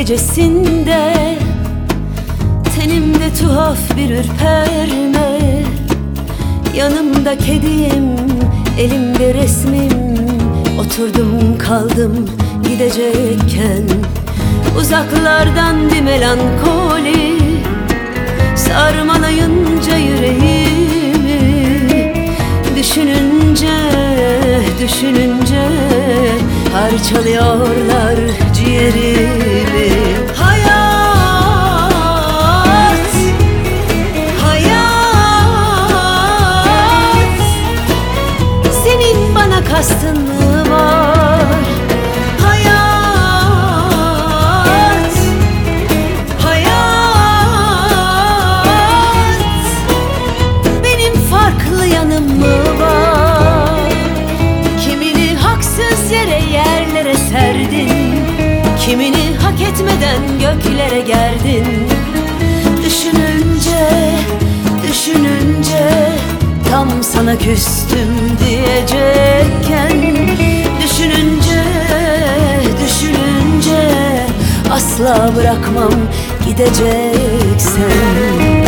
gecesinde tenimde tuhaf bir ürperme. Yanımda kedim, elimde resmim. Oturdum kaldım gidecekken. Uzaklardan bir melankoli sarmalayınca yüreğimi. Düşününce, düşününce parçalıyorlar ciğerimi. Hayat, hayat, senin bana kastın mı var? Hayat, hayat, benim farklı yanım mı var? Kimini haksız yere yerlere serdin, kimini hak etmeden göklere gerdin. Düşününce, düşününce tam sana küstüm diyecekken. Düşününce, düşününce asla bırakmam gideceksen.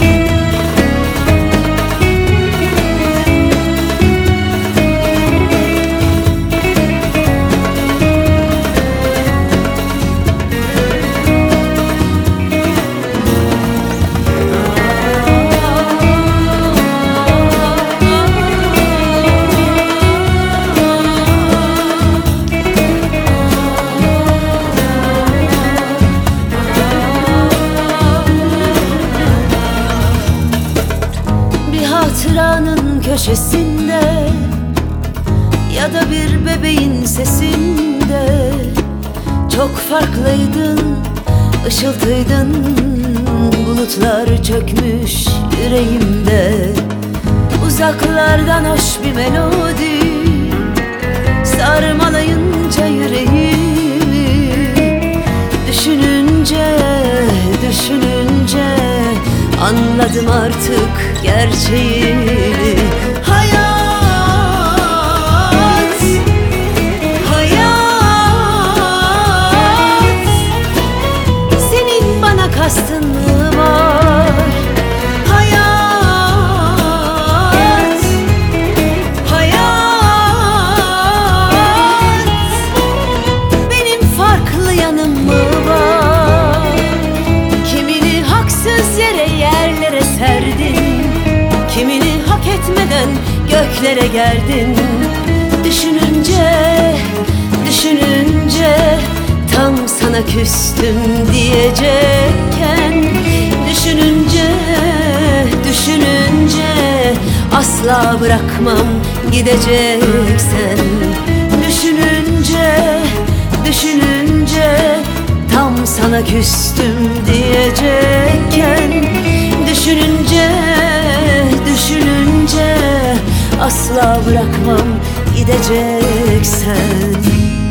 Hatıranın köşesinde ya da bir bebeğin sesinde çok farklıydın, ışıltıydın. Bulutlar çökmüş yüreğimde. Uzaklardan hoş bir melodi sarmalayınca yüreğimi. Düşününce, düşününce anladım artık gerçeğini. Hayat, hayat, senin bana kastın mı var? Hayat, hayat, benim farklı yanım mı var? Kimini haksız yere yerlere serdin, kimini hak etmeden göklere gerdin. Düşününce, düşününce tam sana küstüm diyecekken. Düşününce, düşününce asla bırakmam gideceksen. Düşününce, düşününce tam sana küstüm diyecekken. Düşününce, düşününce asla bırakmam gideceksen.